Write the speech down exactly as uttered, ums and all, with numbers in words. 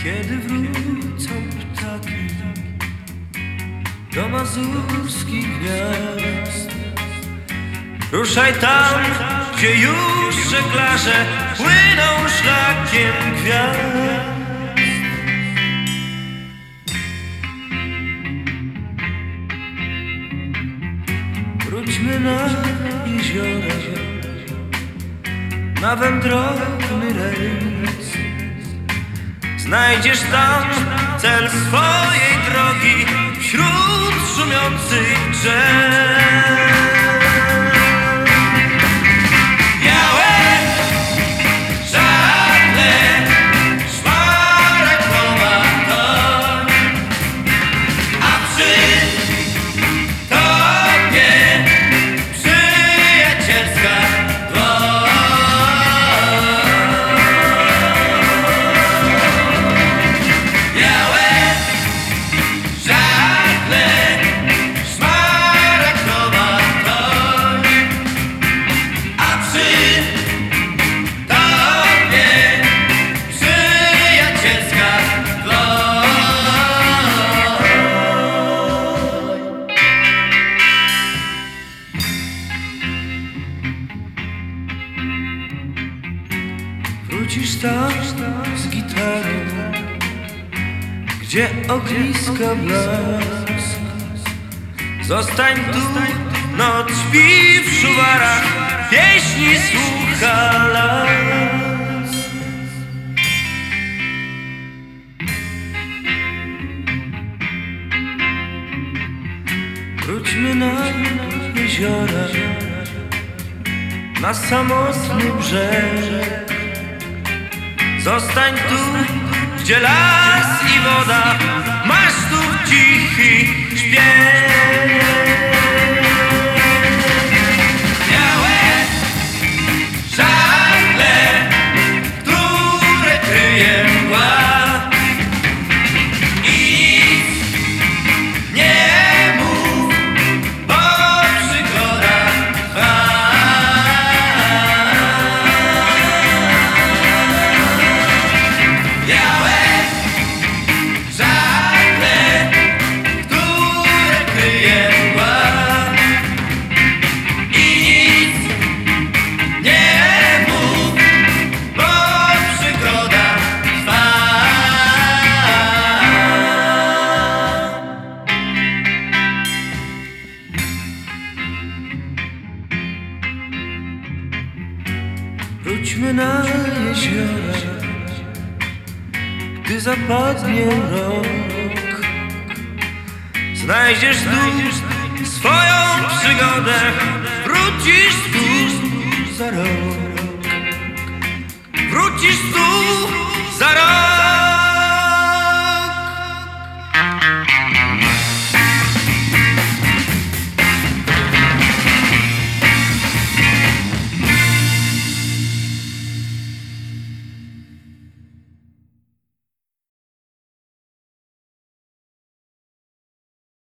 Kiedy wrócą ptaki do mazurskich gwiazd, ruszaj tam, gdzie już żeglarze płyną szlakiem gwiazd. Wróćmy na jeziora, na wędrowny rejs. Znajdziesz tam cel swojej drogi wśród szumiących drzew. Białe żagle, szmaragdowa toń, a przy tobie przyjacielska dłoń. Wrócisz tam z gitarą, gdzie ogniska blask. Zostań tu, noc śpi w szuwarach, pieśni słucha las. Wróćmy na jeziora, na samotny brzeg. Zostań tu, gdzie las i woda, masz tu cichy śpiew. Białe żagle, które kryje mgła, i nic nie mów, bo przygoda trwa. Wróćmy na jeziora, gdy zapadnie rok. Znajdziesz tu swoją przygodę, wrócisz tu.